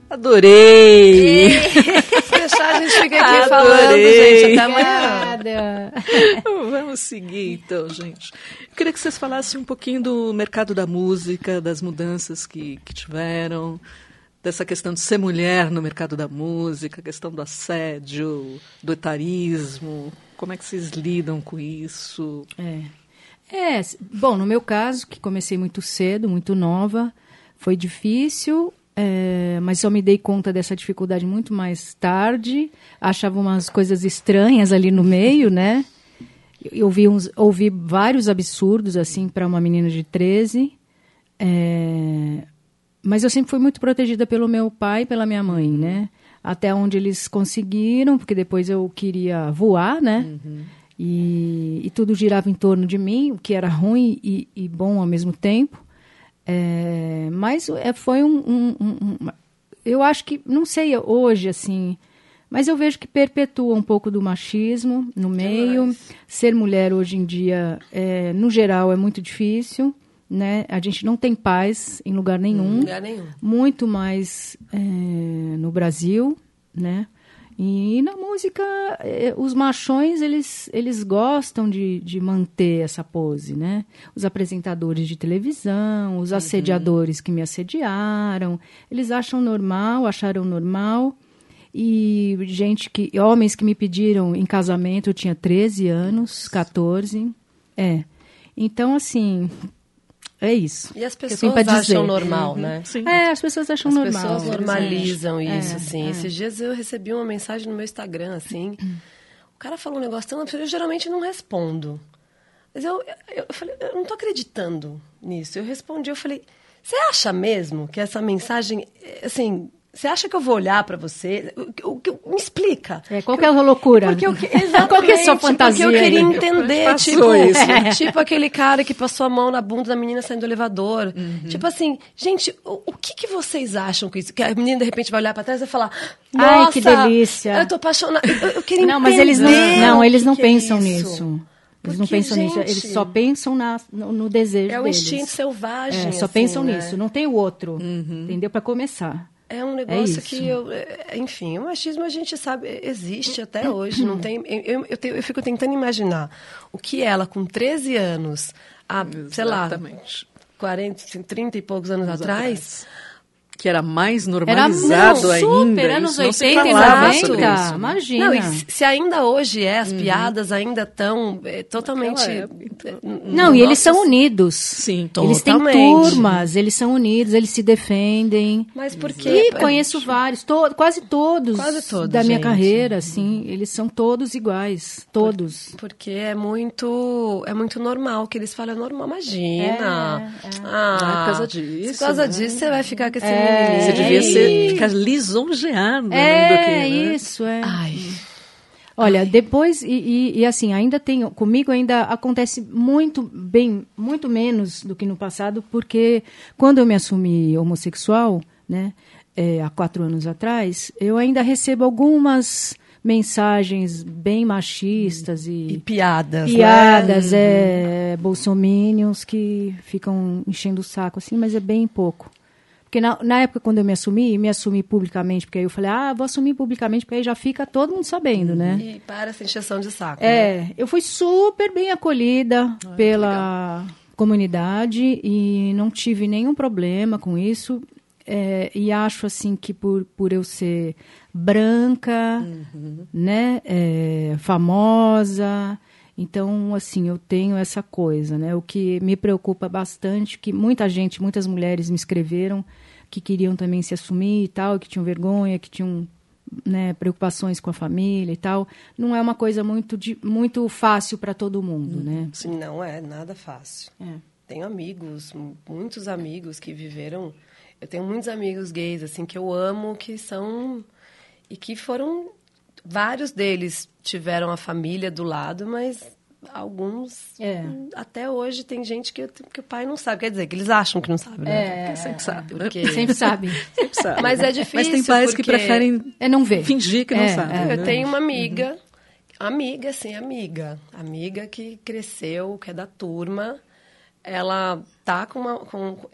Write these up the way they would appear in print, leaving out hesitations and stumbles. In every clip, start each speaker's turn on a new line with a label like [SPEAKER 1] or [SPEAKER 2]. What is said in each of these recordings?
[SPEAKER 1] Adorei!
[SPEAKER 2] Se deixar, a gente fica aqui falando, gente, até amanhã.
[SPEAKER 1] Vamos seguir, então, gente. Eu queria que vocês falassem um pouquinho do mercado da música, das mudanças que tiveram, dessa questão de ser mulher no mercado da música, a questão do assédio, do etarismo. Como é que vocês lidam com isso?
[SPEAKER 3] Bom, no meu caso, que comecei muito cedo, muito nova, foi difícil, mas eu me dei conta dessa dificuldade muito mais tarde. Achava umas coisas estranhas ali no meio, né? Eu ouvi vários absurdos, assim, para uma menina de 13. Mas eu sempre fui muito protegida pelo meu pai e pela minha mãe, né? Até onde eles conseguiram, porque depois eu queria voar, né? Uhum. E tudo girava em torno de mim, o que era ruim e bom ao mesmo tempo. Mas foi eu acho que, não sei hoje, assim, mas eu vejo que perpetua um pouco do machismo no meio. Ser mulher hoje em dia, no geral, é muito difícil, né? A gente não tem paz em lugar nenhum. Muito mais no Brasil, né? E na música, os machões, eles gostam de manter essa pose, né? Os apresentadores de televisão, os assediadores que me assediaram, eles acharam normal. E homens que me pediram em casamento, eu tinha 13 anos, 14. Então, assim, é isso.
[SPEAKER 2] E as pessoas acham normal, né?
[SPEAKER 1] Sim.
[SPEAKER 3] As pessoas acham normal.
[SPEAKER 2] As pessoas normalizam isso, assim. Esses dias eu recebi uma mensagem no meu Instagram, assim. O cara falou um negócio tão absurdo, eu geralmente não respondo. Mas eu falei, eu não tô acreditando nisso. Eu respondi, eu falei, você acha mesmo que essa mensagem, assim... Você acha que eu vou olhar para você? Me explica.
[SPEAKER 3] Qual que é a loucura?
[SPEAKER 2] Exatamente.
[SPEAKER 3] Qual que é a sua fantasia?
[SPEAKER 2] Porque eu queria entender, tipo aquele cara que passou a mão na bunda da menina saindo do elevador. Uhum. Tipo assim, gente, o que vocês acham com isso? Que a menina, de repente, vai olhar para trás e vai falar, nossa,
[SPEAKER 3] ai, que delícia.
[SPEAKER 2] Eu tô apaixonada. Eu queria entender.
[SPEAKER 3] Mas eles não pensam nisso. Eles não pensam nisso, eles só pensam no desejo deles.
[SPEAKER 2] É o instinto selvagem.
[SPEAKER 3] Só pensam nisso, não tem o outro, entendeu? Para começar.
[SPEAKER 2] É um negócio que enfim, o machismo a gente sabe, existe até hoje, não tem, eu fico tentando imaginar o que ela com 13 anos, sei lá, 40, 30 e poucos anos atrás,
[SPEAKER 1] que era mais normalizado ainda.
[SPEAKER 3] Super, anos 80 e 90, imagina.
[SPEAKER 2] Não, e se ainda hoje as piadas ainda estão totalmente...
[SPEAKER 3] E eles são unidos.
[SPEAKER 1] Sim,
[SPEAKER 3] eles têm turmas, eles são unidos, eles se defendem.
[SPEAKER 2] Mas por quê?
[SPEAKER 3] E conheço vários, quase todos da minha carreira, assim, eles são todos iguais, todos.
[SPEAKER 2] Porque é muito normal, que eles falam, é normal, imagina.
[SPEAKER 1] Por causa disso.
[SPEAKER 2] Por causa disso, você vai ficar com esse
[SPEAKER 1] você devia ficar lisonjeado.
[SPEAKER 3] Isso, é.
[SPEAKER 2] Ai.
[SPEAKER 3] Olha, depois, assim, comigo ainda acontece muito menos do que no passado, porque quando eu me assumi homossexual, né, há 4 anos atrás, eu ainda recebo algumas mensagens bem machistas e
[SPEAKER 2] piadas,
[SPEAKER 3] né? Bolsominions que ficam enchendo o saco, assim, mas é bem pouco. Porque na época, quando eu me assumi publicamente, porque aí eu falei, vou assumir publicamente, porque aí já fica todo mundo sabendo, né?
[SPEAKER 2] E para essa encheção de saco.
[SPEAKER 3] Né? Eu fui super bem acolhida pela comunidade e não tive nenhum problema com isso. E acho, assim, que por eu ser branca, né, famosa... Então, assim, eu tenho essa coisa, né? O que me preocupa bastante, que muitas mulheres me escreveram que queriam também se assumir e tal, que tinham vergonha, que tinham, né, preocupações com a família e tal. Não é uma coisa muito fácil para todo mundo, né?
[SPEAKER 2] Sim, não é nada fácil. Tenho amigos, muitos amigos que viveram... Eu tenho muitos amigos gays, assim, que eu amo, que são... E que foram... Vários deles tiveram a família do lado, mas alguns... Até hoje tem gente que o pai não sabe. Quer dizer, que eles acham que não sabe, né?
[SPEAKER 1] Sempre sabe.
[SPEAKER 3] Sempre sabe.
[SPEAKER 2] Mas é difícil.
[SPEAKER 1] Mas tem pais que preferem
[SPEAKER 3] não ver.
[SPEAKER 1] Fingir que não sabem.
[SPEAKER 2] Eu tenho uma amiga, amiga que cresceu, que é da turma. Ela tá ela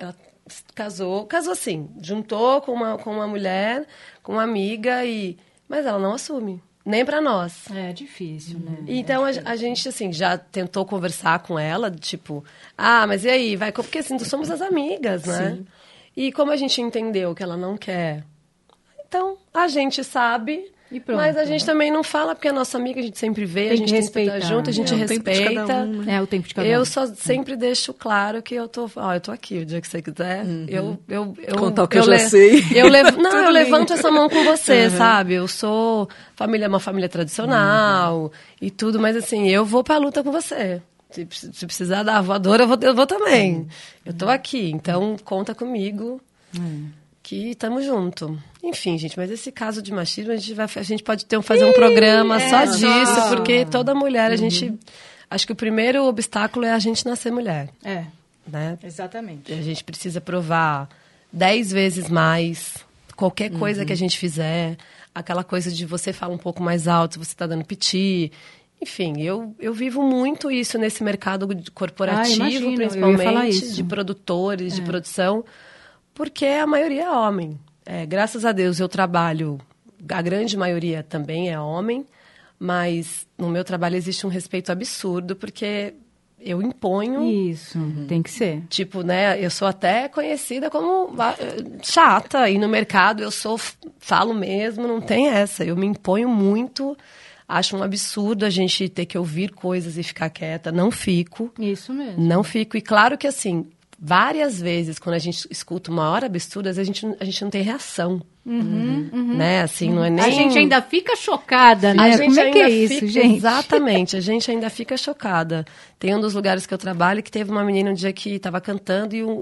[SPEAKER 2] casou assim, juntou com uma mulher, com uma amiga, mas ela não assume, nem pra nós.
[SPEAKER 3] É difícil, né?
[SPEAKER 2] Então, a gente, assim, já tentou conversar com ela, tipo, mas e aí, vai... Porque, assim, nós somos as amigas, né? Sim. E como a gente entendeu que ela não quer, então, a gente sabe... Mas a gente também não fala, porque é nossa amiga, a gente sempre vê, a gente tem que estar junto, a gente respeita.
[SPEAKER 3] O tempo de cada um.
[SPEAKER 2] Eu só sempre deixo claro que eu tô aqui, o dia que você quiser.
[SPEAKER 1] Contar o que eu já sei.
[SPEAKER 2] Eu levanto essa mão com você, sabe? Eu sou uma família tradicional e tudo, mas assim, eu vou pra luta com você. Se precisar dar a voadora, eu vou também. Eu tô aqui, então conta comigo. Que estamos junto. Enfim, gente, mas esse caso de machismo, a gente pode fazer um programa só disso, porque toda mulher, acho que o primeiro obstáculo é a gente nascer mulher. Né?
[SPEAKER 3] Exatamente.
[SPEAKER 2] A gente precisa provar 10 vezes mais qualquer coisa que a gente fizer, aquela coisa de você falar um pouco mais alto, você está dando piti. Enfim, eu vivo muito isso nesse mercado corporativo, principalmente, de produtores, de produção, porque a maioria é homem. Graças a Deus eu trabalho, a grande maioria também é homem, mas no meu trabalho existe um respeito absurdo, porque eu imponho...
[SPEAKER 3] Isso, tem que ser.
[SPEAKER 2] Tipo, né, eu sou até conhecida como chata, e no mercado falo mesmo, não tem essa. Eu me imponho muito, acho um absurdo a gente ter que ouvir coisas e ficar quieta, não fico.
[SPEAKER 3] Isso mesmo.
[SPEAKER 2] Não fico, e claro que assim... Várias vezes, quando a gente escuta uma hora absurda, a gente não tem reação. Né? Assim, não é nem...
[SPEAKER 3] A gente ainda fica chocada, né? Como é que é isso, gente?
[SPEAKER 2] Exatamente, a gente ainda fica chocada. Tem um dos lugares que eu trabalho que teve uma menina um dia que estava cantando e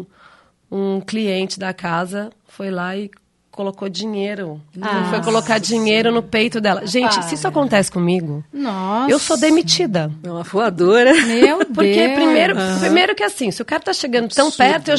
[SPEAKER 2] um cliente da casa foi lá e colocou dinheiro. Foi colocar dinheiro no peito dela. Gente, se isso acontece comigo,
[SPEAKER 3] nossa,
[SPEAKER 2] eu sou demitida.
[SPEAKER 1] É uma voadora.
[SPEAKER 3] Meu Deus.
[SPEAKER 2] Porque primeiro que assim, se o cara tá chegando tão perto, eu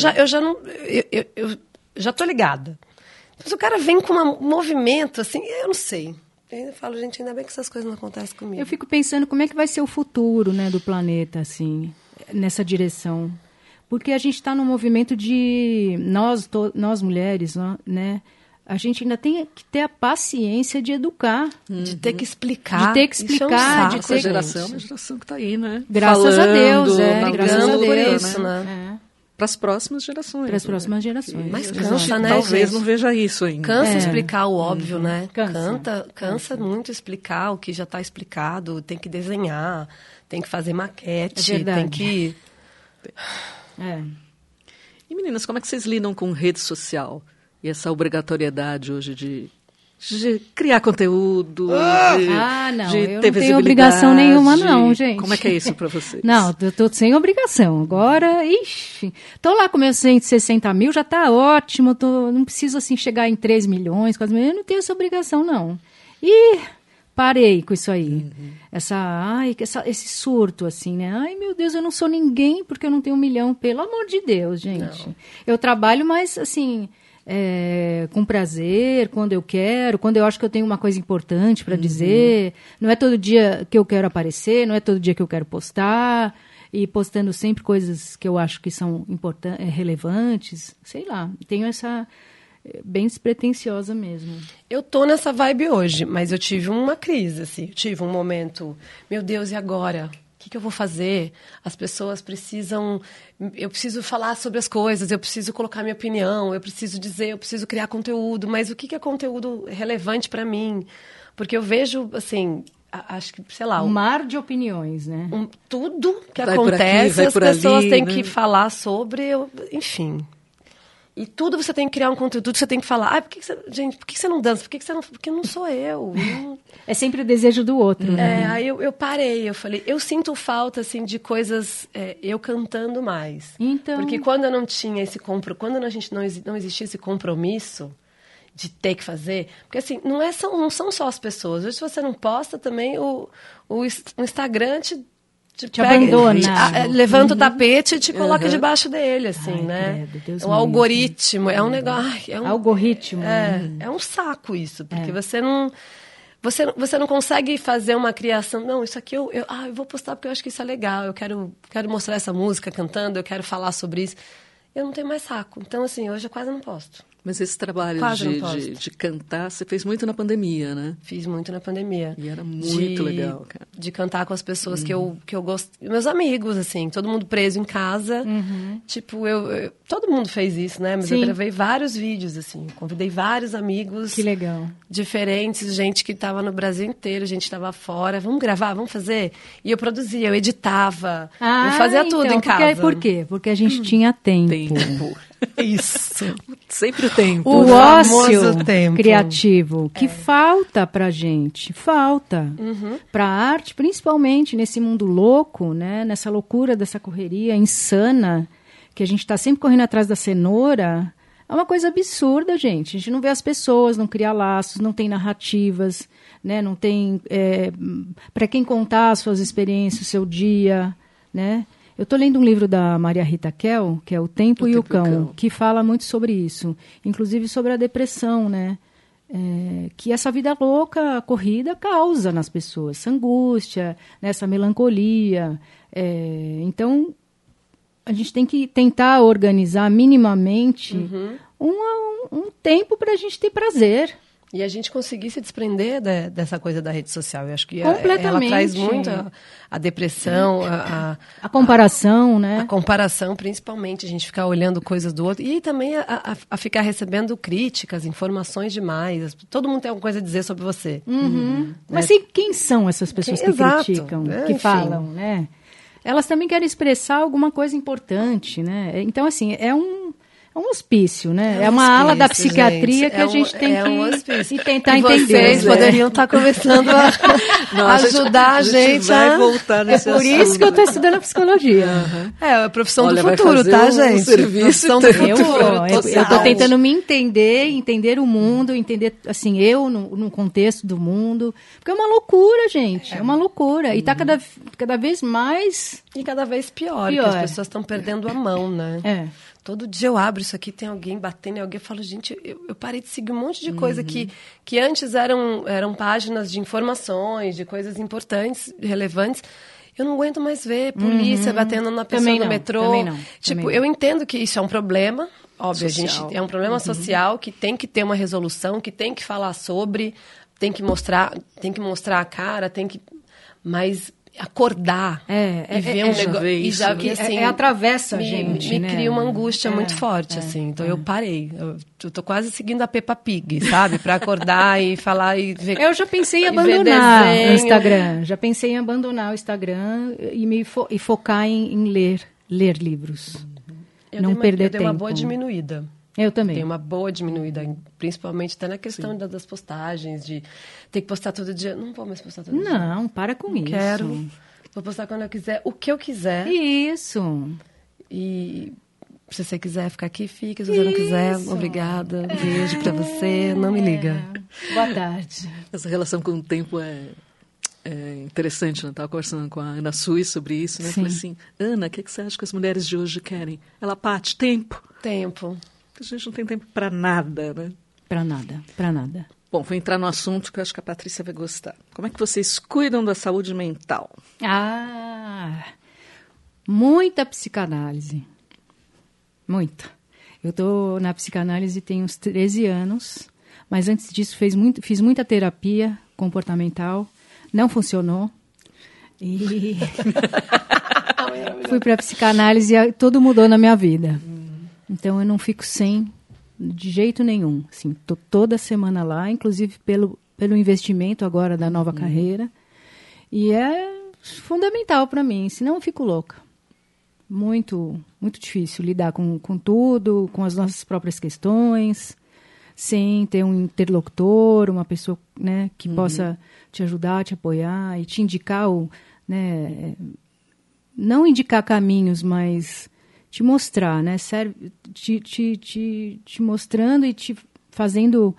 [SPEAKER 2] já tô ligada. Mas o cara vem com um movimento, assim, eu não sei. Eu falo, gente, ainda bem que essas coisas não acontecem comigo.
[SPEAKER 3] Eu fico pensando como é que vai ser o futuro, né, do planeta, assim, nessa direção. Porque a gente está num movimento de... Nós mulheres, né? A gente ainda tem que ter a paciência de educar.
[SPEAKER 2] De ter que explicar.
[SPEAKER 3] De ter que explicar.
[SPEAKER 1] De ter... Essa geração é uma geração que está aí, né?
[SPEAKER 3] Graças a Deus, graças a Deus.
[SPEAKER 2] Por isso, né?
[SPEAKER 1] Para as próximas gerações.
[SPEAKER 3] Para as próximas gerações.
[SPEAKER 2] Mas cansa, né,
[SPEAKER 1] talvez
[SPEAKER 2] gente?
[SPEAKER 1] Não veja isso ainda.
[SPEAKER 2] Cansa explicar o óbvio, né?
[SPEAKER 3] Cansa
[SPEAKER 2] muito explicar o que já está explicado. Tem que desenhar, tem que fazer maquete,
[SPEAKER 3] verdade.
[SPEAKER 2] tem que...
[SPEAKER 1] E meninas, como é que vocês lidam com rede social? E essa obrigatoriedade hoje de criar conteúdo,
[SPEAKER 3] não,
[SPEAKER 1] de
[SPEAKER 3] eu
[SPEAKER 1] ter
[SPEAKER 3] não tenho obrigação nenhuma não, gente.
[SPEAKER 1] Como é que é isso para vocês?
[SPEAKER 3] Não, eu tô sem obrigação. Agora, tô lá com meus 160 mil, já tá ótimo, não preciso assim chegar em 3 milhões, quase, eu não tenho essa obrigação não. E parei com isso aí. Esse surto, assim, né? Ai, meu Deus, eu não sou ninguém porque eu não tenho 1 milhão. Pelo amor de Deus, gente. Não. Eu trabalho, mas, assim, com prazer, quando eu quero, quando eu acho que eu tenho uma coisa importante para dizer. Não é todo dia que eu quero aparecer, não é todo dia que eu quero postar. E postando sempre coisas que eu acho que são relevantes. Sei lá, tenho essa... bem despretensiosa mesmo.
[SPEAKER 2] Eu tô nessa vibe hoje, mas eu tive uma crise, assim. Eu tive um momento, meu Deus, e agora? O que eu vou fazer? As pessoas precisam... Eu preciso falar sobre as coisas, eu preciso colocar minha opinião, eu preciso dizer, eu preciso criar conteúdo, mas o que é conteúdo relevante para mim? Porque eu vejo, assim... Acho que, sei lá...
[SPEAKER 3] Um mar de opiniões, né?
[SPEAKER 2] Tudo que acontece, as pessoas têm que falar sobre... Enfim... E tudo você tem que criar um conteúdo, tudo você tem que falar. Por que você não dança? Porque não sou eu.
[SPEAKER 3] É sempre o desejo do outro, né?
[SPEAKER 2] Aí eu parei, eu falei, eu sinto falta, assim, de coisas, eu cantando mais.
[SPEAKER 3] Então...
[SPEAKER 2] Porque quando eu não tinha esse compromisso, quando a gente não existia esse compromisso de ter que fazer, porque assim, não são só as pessoas. Hoje, se você não posta também, o Instagram te
[SPEAKER 3] abandona.
[SPEAKER 2] Levanta o tapete e te coloca debaixo dele, assim,
[SPEAKER 3] né? Credo,
[SPEAKER 2] um algoritmo, é um negócio...
[SPEAKER 3] algoritmo.
[SPEAKER 2] É um saco isso, porque você não consegue fazer uma criação... Não, isso aqui eu vou postar porque eu acho que isso é legal, eu quero mostrar essa música cantando, eu quero falar sobre isso. eu não tenho mais saco. Então, assim, hoje eu quase não posto.
[SPEAKER 1] Mas esse trabalho de cantar, você fez muito na pandemia, né?
[SPEAKER 2] Fiz muito na pandemia.
[SPEAKER 1] E era muito legal, cara.
[SPEAKER 2] De cantar com as pessoas que eu gosto. Meus amigos, assim, todo mundo preso em casa. Tipo, todo mundo fez isso, né? Mas
[SPEAKER 3] Sim.
[SPEAKER 2] eu gravei vários vídeos, assim. Convidei vários amigos.
[SPEAKER 3] Que legal.
[SPEAKER 2] Diferentes, gente que estava no Brasil inteiro, gente que estava fora. Vamos gravar, vamos fazer? E eu produzia, eu editava. Eu fazia tudo em casa.
[SPEAKER 3] Por quê? Porque a gente tinha tempo.
[SPEAKER 2] Isso.
[SPEAKER 1] Sempre o tempo.
[SPEAKER 3] O
[SPEAKER 2] né?
[SPEAKER 3] ócio
[SPEAKER 2] tempo.
[SPEAKER 3] criativo, que falta pra gente, falta. Pra arte, principalmente nesse mundo louco, né? Nessa loucura dessa correria insana, que a gente tá sempre correndo atrás da cenoura. É uma coisa absurda, gente. A gente não vê as pessoas, não cria laços, não tem narrativas, né? Não tem para quem contar as suas experiências, o seu dia, né? Eu estou lendo um livro da Maria Rita Kell, que é O Tempo e o Cão, que fala muito sobre isso, inclusive sobre a depressão, né? Que essa vida louca, a corrida, causa nas pessoas, essa angústia, né? Essa melancolia. Então, a gente tem que tentar organizar minimamente um tempo para a gente ter prazer.
[SPEAKER 2] E a gente conseguir se desprender dessa coisa da rede social. Eu acho que ela traz muito a depressão,
[SPEAKER 3] a comparação, né?
[SPEAKER 2] A comparação, principalmente, a gente ficar olhando coisas do outro. E também a ficar recebendo críticas, informações demais. Todo mundo tem alguma coisa a dizer sobre você.
[SPEAKER 3] Né? Mas quem são essas pessoas que criticam, que falam, né? Elas também querem expressar alguma coisa importante, né? Então, assim, é um hospício, né? É uma ala da psiquiatria, gente, que a gente tem que tentar entender.
[SPEAKER 2] Vocês poderiam estar começando a ajudar a gente
[SPEAKER 1] vai voltar nesse
[SPEAKER 3] por
[SPEAKER 1] assunto.
[SPEAKER 3] isso que eu estou estudando psicologia.
[SPEAKER 2] É a profissão
[SPEAKER 1] Olha,
[SPEAKER 2] do futuro, tá, gente?
[SPEAKER 1] Serviço
[SPEAKER 2] do futuro.
[SPEAKER 3] Eu estou tentando me entender o mundo, entender, assim, eu no contexto do mundo. Porque é uma loucura, gente. É uma loucura. E está cada vez mais...
[SPEAKER 2] E cada vez pior. Porque as pessoas estão perdendo a mão, né? Todo dia eu abro isso aqui, tem alguém batendo em alguém. Eu falo, gente, eu parei de seguir um monte de coisa que antes eram páginas de informações, de coisas importantes, relevantes. Eu não aguento mais ver polícia batendo na pessoa no metrô.
[SPEAKER 3] Também não.
[SPEAKER 2] Tipo, eu entendo que isso é um problema. Óbvio,
[SPEAKER 1] social.
[SPEAKER 2] A gente é um problema social que tem que ter uma resolução, que tem que falar sobre, tem que mostrar a cara, mas acordar e ver um negócio
[SPEAKER 1] e já
[SPEAKER 2] que assim
[SPEAKER 3] atravessa a gente,
[SPEAKER 2] me
[SPEAKER 3] né?
[SPEAKER 2] cria uma angústia muito forte, assim. Então eu parei. Eu tô quase seguindo a Peppa Pig, sabe? Para acordar e falar e ver.
[SPEAKER 3] Eu já pensei em abandonar o Instagram. Já pensei em abandonar o Instagram e focar em ler livros. Não perder tempo.
[SPEAKER 2] Eu dei uma boa diminuída.
[SPEAKER 3] Eu também.
[SPEAKER 2] Tem uma boa diminuída, principalmente até na questão das postagens, de ter que postar todo dia. Não vou mais postar todo dia.
[SPEAKER 3] Não, para com isso.
[SPEAKER 2] Quero. Vou postar quando eu quiser, o que eu quiser.
[SPEAKER 3] Isso.
[SPEAKER 2] E se você quiser ficar aqui, fica. Se você não quiser, obrigada. Um beijo pra você. Não me liga.
[SPEAKER 3] Boa tarde.
[SPEAKER 1] Essa relação com o tempo é interessante, né? Estava conversando com a Ana Sui sobre isso, né?
[SPEAKER 3] Sim.
[SPEAKER 1] Falei assim, Ana, o que você acha que as mulheres de hoje querem? Ela, Paty, tempo.
[SPEAKER 2] Tempo.
[SPEAKER 1] A gente não tem tempo para nada, né?
[SPEAKER 3] Para nada.
[SPEAKER 1] Bom, vou entrar no assunto que eu acho que a Patrícia vai gostar. Como é que vocês cuidam da saúde mental?
[SPEAKER 3] Muita psicanálise. Muita. Eu estou na psicanálise tem uns 13 anos, mas antes disso fiz muita terapia comportamental, não funcionou. E fui para a psicanálise e tudo mudou na minha vida. Então, eu não fico sem de jeito nenhum. Assim, tô toda semana lá, inclusive pelo investimento agora da nova carreira. E é fundamental para mim, senão eu fico louca. Muito, muito difícil lidar com tudo, com as nossas próprias questões, sem ter um interlocutor, uma pessoa, né, que possa te ajudar, te apoiar e te indicar, né, não indicar caminhos, mas... te mostrar, né? Te mostrando e te fazendo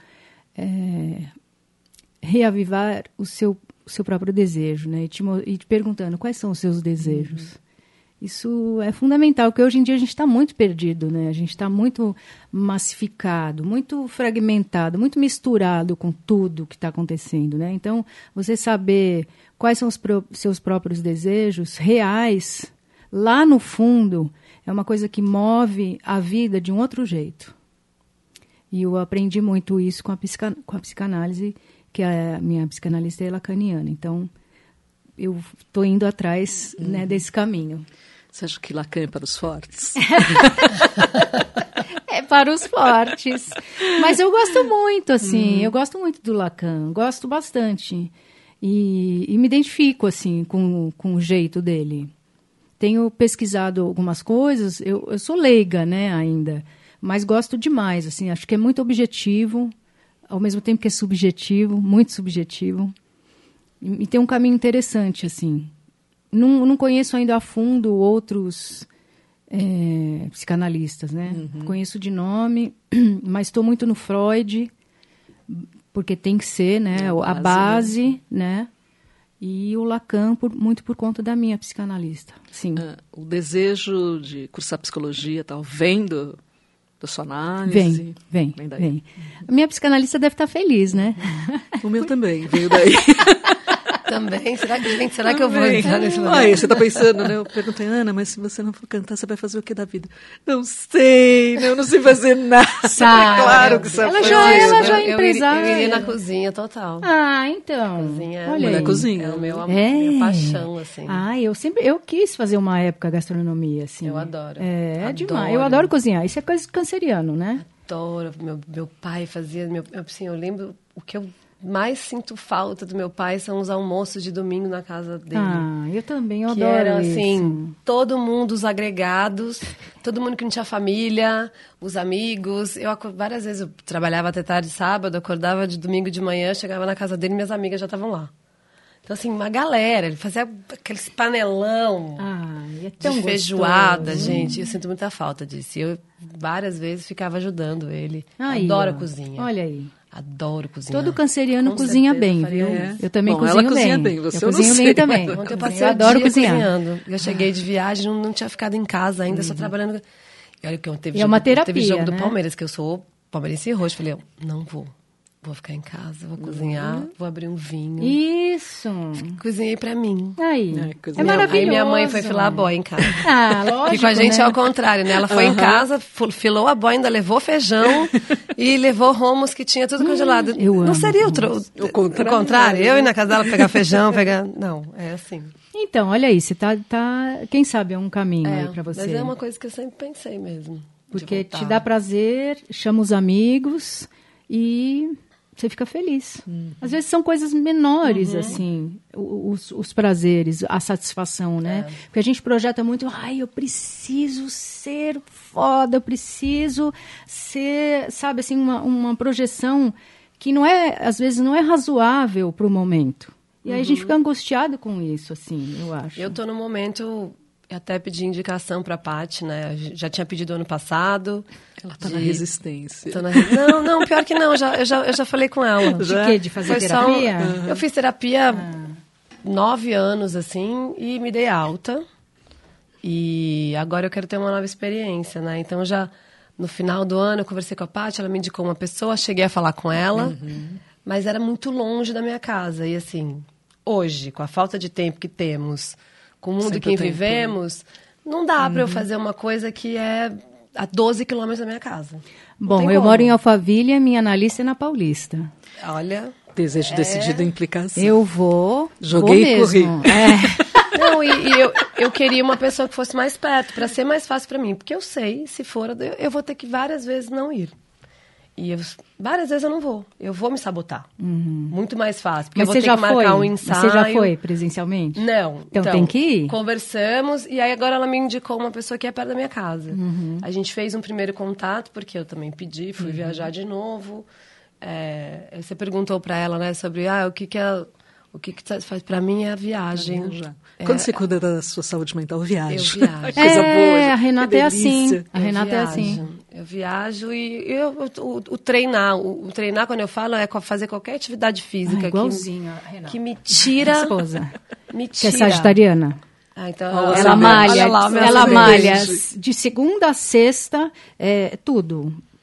[SPEAKER 3] reavivar o seu próprio desejo, né? E te perguntando quais são os seus desejos. Isso é fundamental, porque hoje em dia a gente está muito perdido, né? A gente está muito massificado, muito fragmentado, muito misturado com tudo que está acontecendo, né? Então, você saber quais são os seus próprios desejos reais, lá no fundo... é uma coisa que move a vida de um outro jeito. E eu aprendi muito isso com a psicanálise, que a minha psicanalista é lacaniana. Então, eu estou indo atrás, né, desse caminho.
[SPEAKER 1] Você acha que Lacan é para os fortes?
[SPEAKER 3] É para os fortes. Mas eu gosto muito, assim, eu gosto muito do Lacan, gosto bastante. E me identifico, assim, com o jeito dele. Tenho pesquisado algumas coisas, eu sou leiga, né, ainda, mas gosto demais, assim, acho que é muito objetivo, ao mesmo tempo que é subjetivo, muito subjetivo. E tem um caminho interessante, assim. Não conheço ainda a fundo outros psicanalistas, né? Conheço de nome, mas estou muito no Freud, porque tem que ser, né? A base, né? E o Lacan, muito por conta da minha psicanalista. Sim.
[SPEAKER 1] O desejo de cursar psicologia tal, vem da sua análise?
[SPEAKER 3] Vem. A minha psicanalista deve estar feliz, né?
[SPEAKER 1] O meu também veio daí.
[SPEAKER 2] Também? Será que eu vou entrar nesse lugar?
[SPEAKER 1] Aí, você está pensando, né? Eu perguntei, Ana, mas se você não for cantar, você vai fazer o que da vida? Não sei, eu não sei fazer nada.
[SPEAKER 3] Claro
[SPEAKER 1] que sabe
[SPEAKER 3] ela
[SPEAKER 1] fazer.
[SPEAKER 3] já é empresária.
[SPEAKER 2] Eu iria na cozinha total.
[SPEAKER 3] Então.
[SPEAKER 2] Cozinha,
[SPEAKER 3] olha aí.
[SPEAKER 1] Cozinha.
[SPEAKER 2] É o meu amor, minha paixão, assim.
[SPEAKER 3] Eu quis fazer uma época gastronomia, assim.
[SPEAKER 2] Eu adoro.
[SPEAKER 3] É demais. Eu adoro cozinhar. Isso é coisa de canceriano, né?
[SPEAKER 2] Adoro. Meu pai fazia, assim, eu lembro o que eu mais sinto falta do meu pai são os almoços de domingo na casa dele.
[SPEAKER 3] Eu também, eu
[SPEAKER 2] que
[SPEAKER 3] adoro
[SPEAKER 2] era,
[SPEAKER 3] isso.
[SPEAKER 2] assim, todo mundo, os agregados, todo mundo que não tinha família, os amigos. Várias vezes eu trabalhava até tarde sábado, acordava de domingo de manhã, chegava na casa dele e minhas amigas já estavam lá. Então, assim, uma galera. Ele fazia aqueles panelão
[SPEAKER 3] é tão
[SPEAKER 2] de feijoada,
[SPEAKER 3] gostoso.
[SPEAKER 2] gente. Eu sinto muita falta disso. E eu, várias vezes, ficava ajudando ele.
[SPEAKER 3] Aí,
[SPEAKER 2] adoro a cozinha.
[SPEAKER 3] Olha aí.
[SPEAKER 2] Adoro cozinhar.
[SPEAKER 3] Todo canceriano
[SPEAKER 2] Com
[SPEAKER 3] cozinha
[SPEAKER 2] certeza,
[SPEAKER 3] bem,
[SPEAKER 2] faria
[SPEAKER 3] viu?
[SPEAKER 2] isso.
[SPEAKER 3] Eu também
[SPEAKER 1] Bom,
[SPEAKER 3] cozinho
[SPEAKER 1] ela cozinha
[SPEAKER 3] bem.
[SPEAKER 1] você
[SPEAKER 3] eu
[SPEAKER 1] eu não
[SPEAKER 3] cozinho
[SPEAKER 1] sei,
[SPEAKER 3] bem também.
[SPEAKER 2] Ontem eu
[SPEAKER 3] Eu
[SPEAKER 2] passei
[SPEAKER 3] adoro
[SPEAKER 2] dia
[SPEAKER 3] cozinhar.
[SPEAKER 2] cozinhando. Eu cheguei de viagem, não tinha ficado em casa ainda, só trabalhando. E olha que teve
[SPEAKER 3] uma terapia,
[SPEAKER 2] teve jogo do
[SPEAKER 3] né?
[SPEAKER 2] Palmeiras, que eu sou palmeirense roxo. Falei, não vou. Vou ficar em casa, vou cozinhar, vou abrir um vinho.
[SPEAKER 3] Isso.
[SPEAKER 2] Cozinhei pra mim.
[SPEAKER 3] Aí. É maravilhoso.
[SPEAKER 2] Aí minha mãe foi filar a boia em casa.
[SPEAKER 3] Lógico,
[SPEAKER 2] E com a gente
[SPEAKER 3] né?
[SPEAKER 2] é ao contrário, né? Ela foi em casa, filou a boia, ainda levou feijão e levou romos que tinha tudo congelado.
[SPEAKER 3] Eu amo
[SPEAKER 2] não seria
[SPEAKER 1] o contrário?
[SPEAKER 2] o contrário? Eu ir na casa dela pegar feijão, pegar... Não, é assim.
[SPEAKER 3] Então, olha aí, você tá quem sabe é um caminho aí pra você.
[SPEAKER 2] Mas é uma coisa que eu sempre pensei mesmo.
[SPEAKER 3] Porque te dá prazer, chama os amigos e você fica feliz. Às vezes são coisas menores, assim, os prazeres, a satisfação, né? Porque a gente projeta muito, eu preciso ser foda, eu preciso ser, sabe, assim, uma projeção que não é, às vezes, não é razoável para o momento. E aí a gente fica angustiado com isso, assim, eu acho.
[SPEAKER 2] Eu tô no momento... Eu até pedi indicação para a Paty, né? Eu já tinha pedido ano passado.
[SPEAKER 1] Ela tá na resistência.
[SPEAKER 2] Não, pior que não. Eu já falei com ela.
[SPEAKER 3] De quê? De fazer terapia?
[SPEAKER 2] Eu fiz terapia 9 anos, assim, e me dei alta. E agora eu quero ter uma nova experiência, né? Então, já no final do ano, eu conversei com a Paty, ela me indicou uma pessoa, cheguei a falar com ela, mas era muito longe da minha casa. E, assim, hoje, com a falta de tempo que temos... Com o mundo que vivemos, não dá para eu fazer uma coisa que é a 12 quilômetros da minha casa.
[SPEAKER 3] Bom, eu moro em Alphaville e a minha analista é na Paulista.
[SPEAKER 2] Olha...
[SPEAKER 1] Desejo decidido implicação.
[SPEAKER 3] Eu vou.
[SPEAKER 1] Joguei e corri.
[SPEAKER 2] Não, e eu queria uma pessoa que fosse mais perto, para ser mais fácil para mim. Porque eu sei, se for, eu vou ter que várias vezes não ir. E várias vezes eu não vou. Eu vou me sabotar. Muito mais fácil. Porque
[SPEAKER 3] Mas
[SPEAKER 2] eu vou ter que marcar um ensaio.
[SPEAKER 3] Você já foi presencialmente?
[SPEAKER 2] Não.
[SPEAKER 3] Então tem que ir?
[SPEAKER 2] Conversamos e aí agora ela me indicou uma pessoa que é perto da minha casa. A gente fez um primeiro contato, porque eu também pedi, fui viajar de novo. Você perguntou para ela, né, sobre o que faz para mim é a viagem.
[SPEAKER 1] Quando você cuida da sua saúde mental, viaja.
[SPEAKER 2] Eu viajo.
[SPEAKER 1] Coisa boa.
[SPEAKER 3] A Renata é assim. A Renata é assim.
[SPEAKER 2] Eu viajo e o treinar. O treinar, quando eu falo, é fazer qualquer atividade física.
[SPEAKER 3] Igualzinho a Renata.
[SPEAKER 2] Que me tira...
[SPEAKER 3] Minha esposa.
[SPEAKER 2] Me
[SPEAKER 3] que é
[SPEAKER 2] tira.
[SPEAKER 3] sagitariana.
[SPEAKER 2] Então,
[SPEAKER 3] Ela malha
[SPEAKER 2] lá,
[SPEAKER 3] de segunda a sexta, tudo.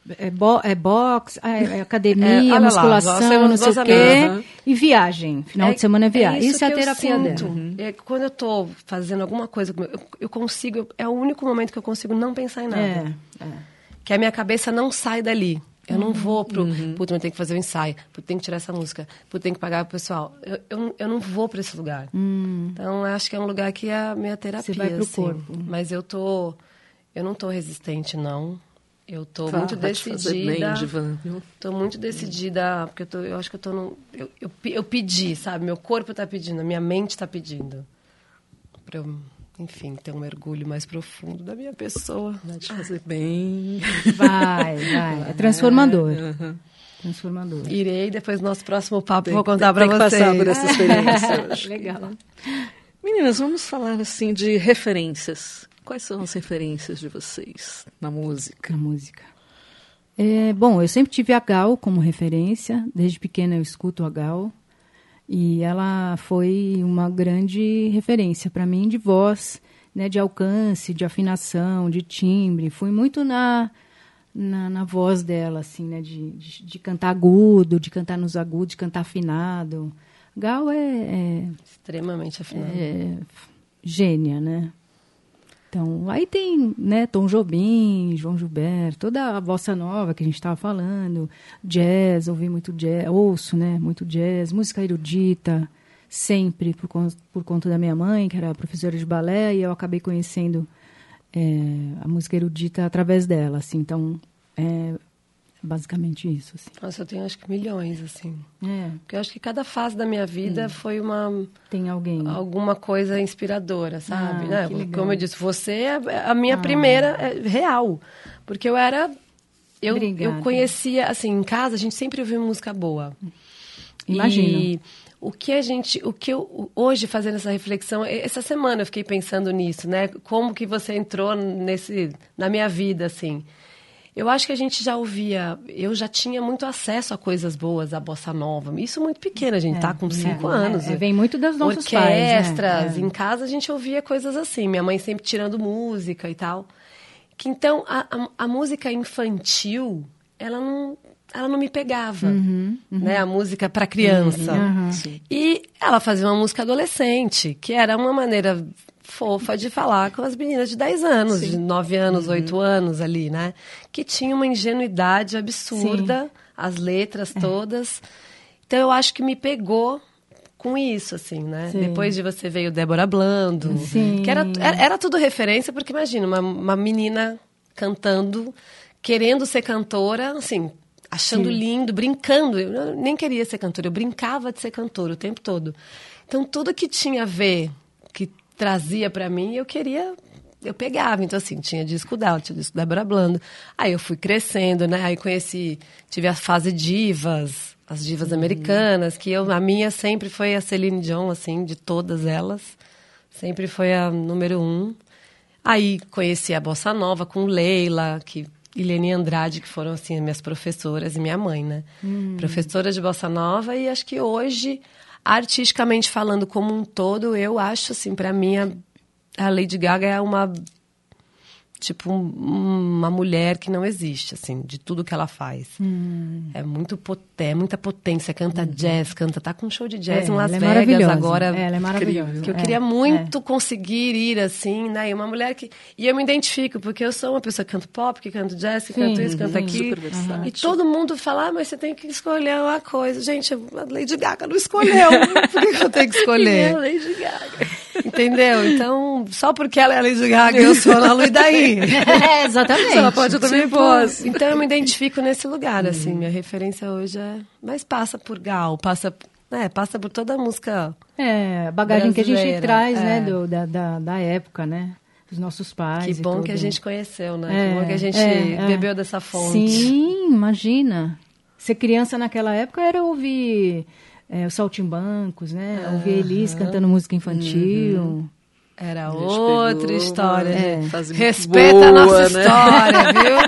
[SPEAKER 3] É boxe, é academia,
[SPEAKER 2] olha lá,
[SPEAKER 3] musculação, não sei o quê. E viagem. Final de semana é viagem.
[SPEAKER 2] Isso
[SPEAKER 3] é a
[SPEAKER 2] que eu
[SPEAKER 3] terapia
[SPEAKER 2] sinto.
[SPEAKER 3] dela.
[SPEAKER 2] Quando eu estou fazendo alguma coisa, eu consigo... É o único momento que eu consigo não pensar em nada. Que a minha cabeça não sai dali. Eu não vou pro... Puta, eu tenho que fazer o ensaio. Puta, tenho que tirar essa música. Puta, tenho que pagar pro pessoal. Eu não vou para esse lugar. Então, acho que é um lugar que é a minha terapia.
[SPEAKER 3] Você vai pro
[SPEAKER 2] assim.
[SPEAKER 3] corpo.
[SPEAKER 2] Mas eu não tô resistente, não. Eu tô muito decidida. Tô muito decidida, porque eu acho que eu tô num... Eu pedi, sabe? Meu corpo tá pedindo, a minha mente tá pedindo. Pra eu, enfim, ter um mergulho mais profundo da minha pessoa.
[SPEAKER 1] Vai te fazer bem.
[SPEAKER 3] Vai. É transformador. Transformador.
[SPEAKER 2] Irei, depois do nosso próximo papo, vou contar pra vocês.
[SPEAKER 1] Tem que passar por essa experiência hoje.
[SPEAKER 3] Legal.
[SPEAKER 1] Meninas, vamos falar, assim, de referências. Quais são as referências de vocês na música?
[SPEAKER 3] Na música. Bom, eu sempre tive a Gal como referência. Desde pequena eu escuto a Gal. E ela foi uma grande referência para mim de voz, né, de alcance, de afinação, de timbre. Fui muito na voz dela, assim, né, de cantar agudo, de cantar nos agudos, de cantar afinado. Gal é
[SPEAKER 2] extremamente afinada.
[SPEAKER 3] Gênia, né? Então, aí tem, né, Tom Jobim, João Gilberto, toda a bossa nova que a gente estava falando, jazz, ouvi muito jazz, ouço, né, muito jazz, música erudita, sempre por conta da minha mãe, que era professora de balé, e eu acabei conhecendo a música erudita através dela, assim, então, basicamente isso, assim.
[SPEAKER 2] Nossa, eu tenho acho que milhões, assim. Porque eu acho que cada fase da minha vida foi
[SPEAKER 3] tem
[SPEAKER 2] alguma coisa inspiradora, sabe? Né? Como eu disse, você é a minha primeira real. Porque eu conhecia, assim, em casa a gente sempre ouvia música boa.
[SPEAKER 3] Imagino.
[SPEAKER 2] E o que eu hoje fazendo essa reflexão, essa semana eu fiquei pensando nisso, né? Como que você entrou na minha vida, assim. Eu acho que a gente já ouvia... Eu já tinha muito acesso a coisas boas, a bossa nova. Isso muito pequena, a gente tá com 5 anos.
[SPEAKER 3] Vem muito das nossas
[SPEAKER 2] orquestras.
[SPEAKER 3] Pais, né?
[SPEAKER 2] Em casa a gente ouvia coisas assim. Minha mãe sempre tirando música e tal. Então, a música infantil, ela não me pegava. Né? A música para criança. E ela fazia uma música adolescente, que era uma maneira... fofa de falar com as meninas de 10 anos, de 9 anos, 8 anos ali, né? Que tinha uma ingenuidade absurda, as letras todas. Então, eu acho que me pegou com isso, assim, né? Depois de você veio Débora Blando, que era tudo referência, porque imagina, uma menina cantando, querendo ser cantora, assim, achando lindo, brincando. Eu nem queria ser cantora, eu brincava de ser cantora o tempo todo. Então, tudo que tinha a ver, que trazia para mim, eu pegava. Então, assim, tinha disco dela, tinha disco da Débora Blando. Aí eu fui crescendo, né? Aí tive a fase divas, as divas americanas, que a minha sempre foi a Celine Dion, assim, de todas elas. Sempre foi a número 1. Aí conheci a bossa nova com Leila, e Leni Andrade, que foram, assim, minhas professoras e minha mãe, né? Professora de bossa nova, e acho que hoje... Artisticamente falando como um todo, eu acho, assim, pra mim, a Lady Gaga é uma mulher que não existe, assim, de tudo que ela faz. É muita potência, canta jazz, tá com um show de jazz em Las Vegas agora.
[SPEAKER 3] Ela é maravilhosa.
[SPEAKER 2] Que eu queria muito conseguir ir, assim, né? E uma mulher que... E eu me identifico, porque eu sou uma pessoa que canto pop, que canto jazz, que canto isso, canto aquilo. E todo mundo fala, mas você tem que escolher uma coisa. Gente, a Lady Gaga não escolheu. Por que eu tenho que escolher?
[SPEAKER 1] É a Lady Gaga.
[SPEAKER 2] Entendeu? Então, só porque ela é a Lady Gaga, eu sou a Ana Lu, e daí?
[SPEAKER 3] Exatamente.
[SPEAKER 1] Se ela pode, eu também posso.
[SPEAKER 2] Então, eu me identifico nesse lugar, assim. Minha referência hoje Mas passa por Gal, passa por toda a música
[SPEAKER 3] a bagagem que a gente traz, né, da época, né? Dos nossos pais.
[SPEAKER 2] Que bom que a gente conheceu, né? Que bom que a gente bebeu dessa fonte.
[SPEAKER 3] Sim, imagina. Ser criança naquela época era ouvir... os Saltimbancos, né? Ouvir Elis cantando música infantil.
[SPEAKER 2] Era outra história.
[SPEAKER 1] Respeita
[SPEAKER 2] boa, a nossa história,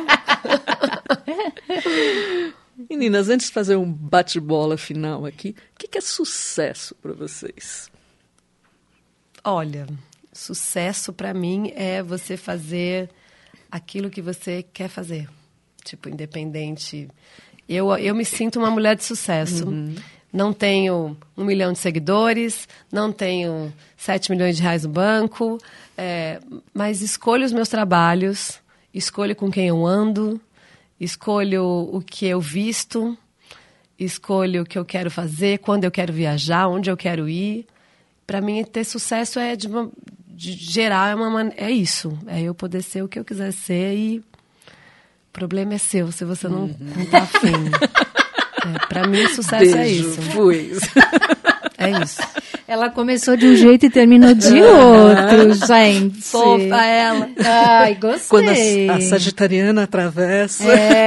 [SPEAKER 1] viu? Meninas, antes de fazer um bate-bola final aqui, o que é sucesso para vocês?
[SPEAKER 2] Olha, sucesso para mim é você fazer aquilo que você quer fazer. tipo, independente. Eu me sinto uma mulher de sucesso. Não tenho 1 milhão de seguidores, não tenho 7 milhões de reais no banco, mas escolho os meus trabalhos, escolho com quem eu ando, escolho o que eu visto, escolho o que eu quero fazer, quando eu quero viajar, onde eu quero ir. Para mim, ter sucesso de gerar é isso. É eu poder ser o que eu quiser ser e o problema é seu, se você não tá afim. Para mim, sucesso é isso.
[SPEAKER 1] Fui.
[SPEAKER 2] É isso.
[SPEAKER 3] Ela começou de um jeito e terminou de outro, gente.
[SPEAKER 2] Fofa ela.
[SPEAKER 3] Ai, gostei.
[SPEAKER 1] Quando a sagitariana atravessa.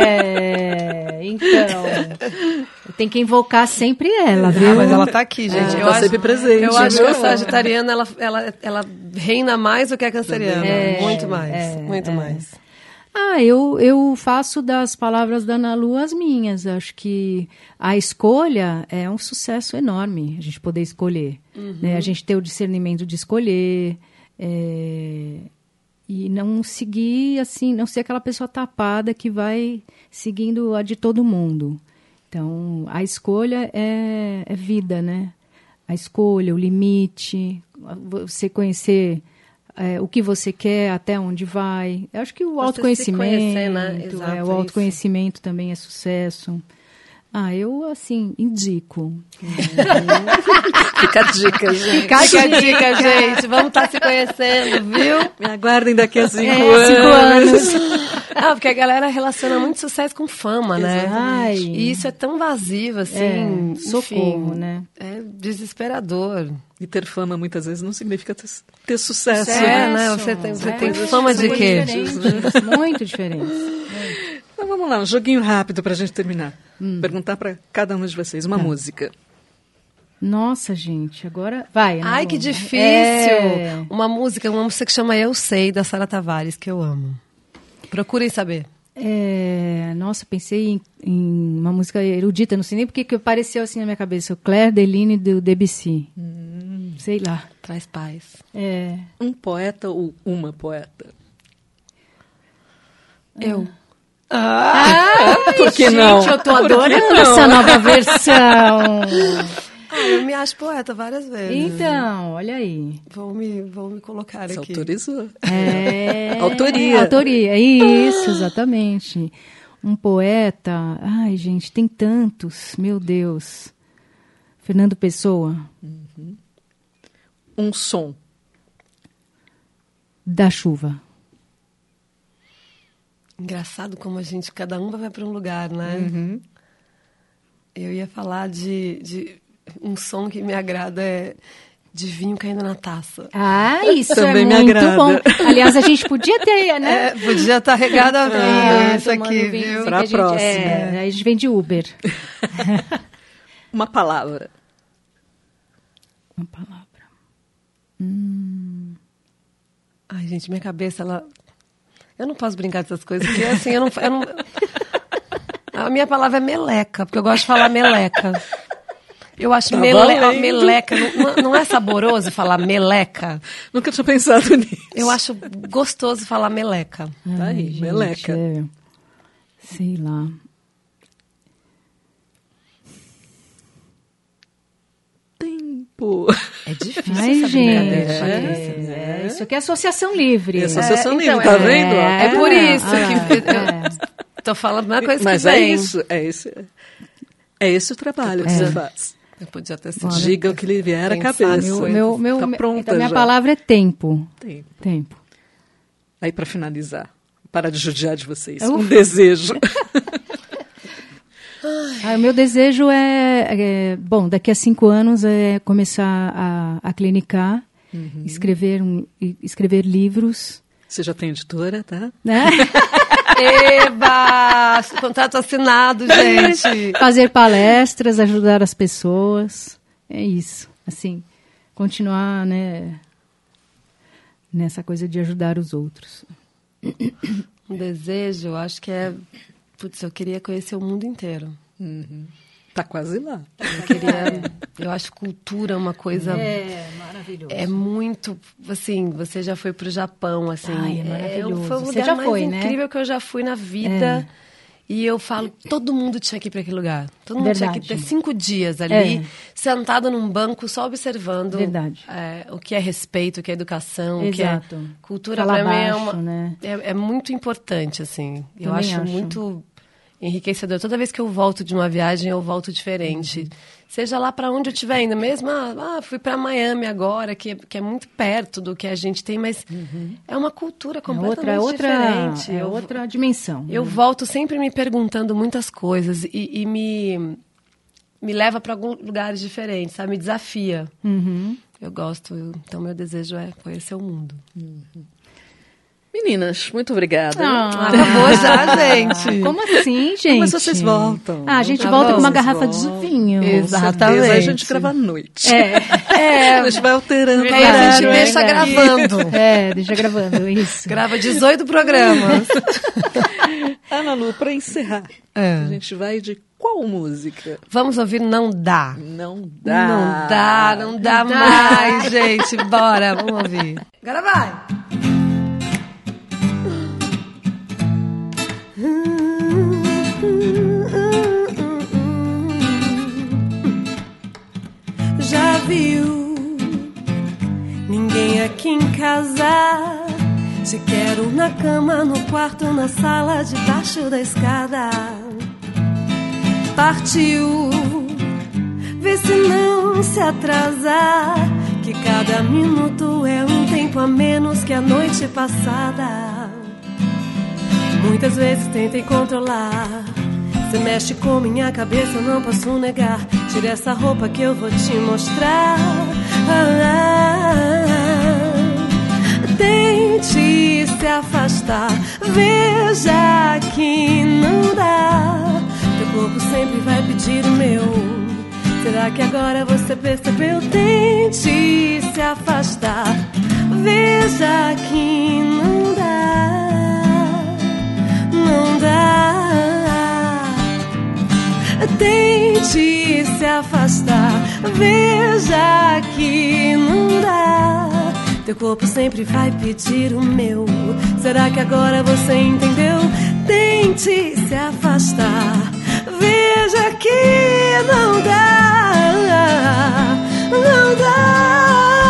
[SPEAKER 3] Então. Tem que invocar sempre ela, viu?
[SPEAKER 2] Mas ela tá aqui, gente.
[SPEAKER 1] Tá sempre presente.
[SPEAKER 2] Eu acho que a sagitariana, ela reina mais do que a canceriana. Muito mais, muito mais.
[SPEAKER 3] Eu faço das palavras da Ana Lu as minhas. Acho que a escolha é um sucesso enorme, a gente poder escolher. Né? A gente ter o discernimento de escolher e não seguir assim, não ser aquela pessoa tapada que vai seguindo a de todo mundo. Então, a escolha é vida, né? A escolha, o limite, você conhecer... o que você quer, até onde vai. Eu acho que o autoconhecimento,
[SPEAKER 2] conhecer, né? Exato,
[SPEAKER 3] o autoconhecimento também é sucesso. Eu, assim, indico.
[SPEAKER 1] Fica a dica, gente.
[SPEAKER 2] Fica a dica, gente. Vamos estar se conhecendo, viu?
[SPEAKER 1] Me aguardem daqui a 5 anos.
[SPEAKER 2] Porque a galera relaciona muito sucesso com fama, né?
[SPEAKER 3] Ai.
[SPEAKER 2] E isso é tão vazio, assim.
[SPEAKER 3] Socorro,
[SPEAKER 2] enfim,
[SPEAKER 3] né?
[SPEAKER 2] É desesperador.
[SPEAKER 1] E ter fama, muitas vezes, não significa ter sucesso. Né?
[SPEAKER 2] Você tem fama de quê?
[SPEAKER 3] Muito diferente.
[SPEAKER 1] Então vamos lá, um joguinho rápido para a gente terminar. Perguntar para cada um de vocês uma música.
[SPEAKER 3] Nossa, gente, agora vai.
[SPEAKER 2] Ai, que difícil! Uma música que chama Eu Sei, da Sara Tavares, que eu amo. Procurem saber.
[SPEAKER 3] Nossa, pensei em uma música erudita, não sei nem porque que apareceu assim na minha cabeça. O Claire Deline do Debussy. Sei lá.
[SPEAKER 2] Traz paz.
[SPEAKER 1] Um poeta ou uma poeta?
[SPEAKER 2] Eu.
[SPEAKER 1] Por que
[SPEAKER 3] gente,
[SPEAKER 1] não?
[SPEAKER 3] Eu tô adorando essa nova versão.
[SPEAKER 2] Eu me acho poeta várias vezes.
[SPEAKER 3] Então, olha aí.
[SPEAKER 2] Vou me colocar
[SPEAKER 1] Você
[SPEAKER 2] aqui.
[SPEAKER 1] autorizou.
[SPEAKER 3] Autoria. Autoria, isso, exatamente. Um poeta... Ai, gente, tem tantos. Meu Deus. Fernando Pessoa.
[SPEAKER 1] Um som.
[SPEAKER 3] Da chuva.
[SPEAKER 2] Engraçado como cada um vai para um lugar, né? Eu ia falar de um som que me agrada, de vinho caindo na taça.
[SPEAKER 3] Isso
[SPEAKER 1] também
[SPEAKER 3] é
[SPEAKER 1] me
[SPEAKER 3] muito
[SPEAKER 1] agrada.
[SPEAKER 3] bom. Aliás, a gente podia ter, né?
[SPEAKER 2] Podia estar regada a vinho, isso aqui,
[SPEAKER 3] vinho,
[SPEAKER 2] viu?
[SPEAKER 1] Pra
[SPEAKER 3] a
[SPEAKER 1] próxima.
[SPEAKER 3] Aí a gente vem de Uber.
[SPEAKER 1] Uma palavra.
[SPEAKER 3] Uma palavra.
[SPEAKER 2] Ai, gente, minha cabeça, ela... Eu não posso brincar dessas coisas, porque assim, eu não... A minha palavra é meleca, porque eu gosto de falar meleca. Eu acho meleca... Não é saboroso falar meleca?
[SPEAKER 1] Nunca tinha pensado nisso.
[SPEAKER 2] Eu acho gostoso falar meleca.
[SPEAKER 1] Tá aí,
[SPEAKER 3] gente,
[SPEAKER 1] meleca.
[SPEAKER 3] Sei lá.
[SPEAKER 1] Tempo.
[SPEAKER 2] É difícil
[SPEAKER 3] Ai,
[SPEAKER 2] essa
[SPEAKER 3] gente.
[SPEAKER 2] brincadeira.
[SPEAKER 3] Isso aqui é associação livre.
[SPEAKER 1] Associação
[SPEAKER 2] então,
[SPEAKER 1] livre, tá vendo?
[SPEAKER 2] É por isso que... Tô falando uma coisa
[SPEAKER 1] Mas
[SPEAKER 2] que vem.
[SPEAKER 1] é esse o trabalho que você faz.
[SPEAKER 2] Eu podia ter sido...
[SPEAKER 1] Diga o que lhe vier à
[SPEAKER 2] Pensar
[SPEAKER 1] cabeça. Fica pronta
[SPEAKER 3] então, minha
[SPEAKER 1] já.
[SPEAKER 3] palavra é tempo.
[SPEAKER 1] Tempo. Aí, para finalizar, para de judiar de vocês, um desejo.
[SPEAKER 3] O meu desejo bom, daqui a 5 anos é começar a clinicar, escrever livros.
[SPEAKER 1] Você já tem editora, tá?
[SPEAKER 3] Né?
[SPEAKER 2] Eba! Contrato assinado, gente.
[SPEAKER 3] Fazer palestras, ajudar as pessoas. É isso. Assim, continuar, né, nessa coisa de ajudar os outros.
[SPEAKER 2] Um desejo, eu acho que eu queria conhecer o mundo inteiro.
[SPEAKER 1] Tá quase lá.
[SPEAKER 2] Eu acho cultura uma coisa...
[SPEAKER 3] maravilhoso.
[SPEAKER 2] É muito, assim, você já foi pro Japão, assim.
[SPEAKER 3] Ai, é maravilhoso.
[SPEAKER 2] Foi o
[SPEAKER 3] Você
[SPEAKER 2] lugar
[SPEAKER 3] já
[SPEAKER 2] mais
[SPEAKER 3] foi,
[SPEAKER 2] incrível,
[SPEAKER 3] né?
[SPEAKER 2] que eu já fui na vida. E eu falo, todo mundo tinha que ir para aquele lugar. Todo mundo tinha que ter 5 dias ali, sentado num banco, só observando o que é respeito, o que é educação, o que é cultura. Para mim é muito importante, assim. Eu acho muito enriquecedor. Toda vez que eu volto de uma viagem, eu volto diferente. Seja lá para onde eu estiver indo. Mesmo, fui para Miami agora, que é muito perto do que a gente tem, mas é uma cultura completamente diferente.
[SPEAKER 3] É outra dimensão.
[SPEAKER 2] Eu volto sempre me perguntando muitas coisas e me leva para alguns lugares diferentes, sabe? Me desafia. Eu gosto. Então, meu desejo é conhecer o mundo.
[SPEAKER 1] Meninas, muito obrigada.
[SPEAKER 2] Acabou já, gente.
[SPEAKER 3] Como assim, gente?
[SPEAKER 1] Mas vocês voltam.
[SPEAKER 3] A gente volta com uma garrafa de vinho.
[SPEAKER 1] Exatamente. Aí a gente grava à noite. A gente vai alterando.
[SPEAKER 2] Aí a gente deixa gravando.
[SPEAKER 3] Deixa gravando, isso.
[SPEAKER 2] Grava 18 programas.
[SPEAKER 1] Ana Lu, para encerrar, a gente vai de qual música?
[SPEAKER 2] Vamos ouvir Não Dá.
[SPEAKER 1] Não dá.
[SPEAKER 2] Não dá mais, gente. Bora, vamos ouvir. Agora vai. Já viu ninguém aqui em casa? Te quero na cama, no quarto, na sala, debaixo da escada. Partiu, vê se não se atrasa, que cada minuto é um tempo a menos que a noite passada. Muitas vezes tentei controlar, você mexe com minha cabeça, não posso negar. Tira essa roupa que eu vou te mostrar. Tente se afastar, veja que não dá. Teu corpo sempre vai pedir o meu. Será que agora você percebeu? Tente se afastar, veja que não dá. Não dá. Tente se afastar, veja que não dá. Teu corpo sempre vai pedir o meu. Será que agora você entendeu? Tente se afastar, veja que não dá. Não dá.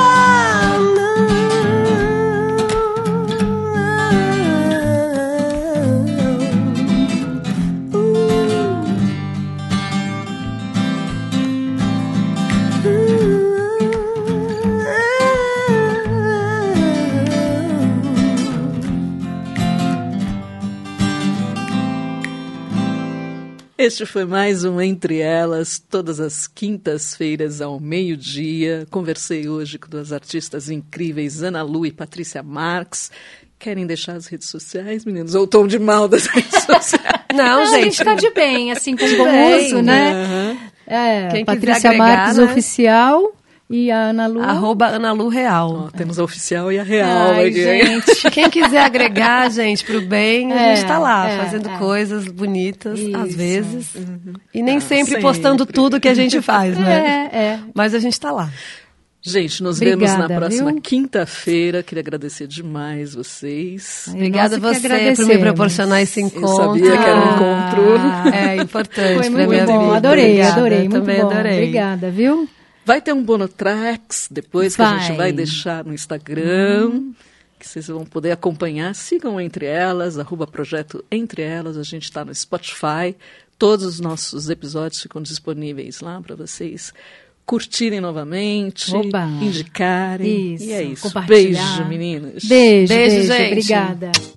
[SPEAKER 1] Este foi mais um Entre Elas, todas as quintas-feiras ao meio-dia. Conversei hoje com duas artistas incríveis, Ana Lu e Patrícia Marx. Querem deixar as redes sociais, meninos? Ou tom de mal das redes sociais?
[SPEAKER 2] Não, gente.
[SPEAKER 3] A gente tá de bem, assim, com bom uso, né?
[SPEAKER 2] Quem
[SPEAKER 3] Patrícia
[SPEAKER 2] agregar,
[SPEAKER 3] Marx,
[SPEAKER 2] né?
[SPEAKER 3] Oficial. E a Ana Lu?
[SPEAKER 2] @Ana Lu Real.
[SPEAKER 1] Temos a oficial e a real.
[SPEAKER 3] Ai, gente.
[SPEAKER 2] Quem quiser agregar, gente, pro bem, a gente tá lá, fazendo coisas bonitas, às vezes. E nem sempre postando tudo que a gente faz, né? Mas a gente tá lá.
[SPEAKER 1] Gente, nos vemos na próxima quinta-feira. Queria agradecer demais vocês.
[SPEAKER 2] Obrigada a você por me proporcionar esse encontro.
[SPEAKER 1] Eu sabia que era um encontro.
[SPEAKER 2] É importante.
[SPEAKER 3] Foi muito
[SPEAKER 2] minha
[SPEAKER 3] bom,
[SPEAKER 2] vida.
[SPEAKER 3] adorei,
[SPEAKER 2] Também
[SPEAKER 3] muito bom.
[SPEAKER 2] adorei.
[SPEAKER 3] Obrigada, viu?
[SPEAKER 1] Vai ter um Bonotracks depois que a gente vai deixar no Instagram, que vocês vão poder acompanhar. Sigam Entre Elas, @projeto Entre Elas. A gente está no Spotify. Todos os nossos episódios ficam disponíveis lá para vocês curtirem novamente, indicarem.
[SPEAKER 3] Isso,
[SPEAKER 1] e é isso.
[SPEAKER 3] Compartilhar.
[SPEAKER 1] Beijo, meninas.
[SPEAKER 3] Beijo,
[SPEAKER 2] gente.
[SPEAKER 3] Obrigada.